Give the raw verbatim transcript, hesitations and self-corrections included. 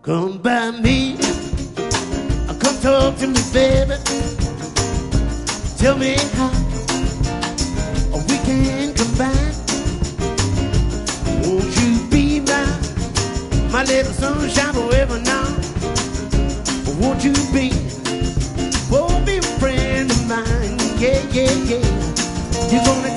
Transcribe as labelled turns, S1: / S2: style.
S1: Come by me, come talk to me, baby. Tell me how we can combine. Won't you be my, my little sunshine forever now? Won't you be, won't be a friend of mine? Yeah, yeah, yeah. You're gonna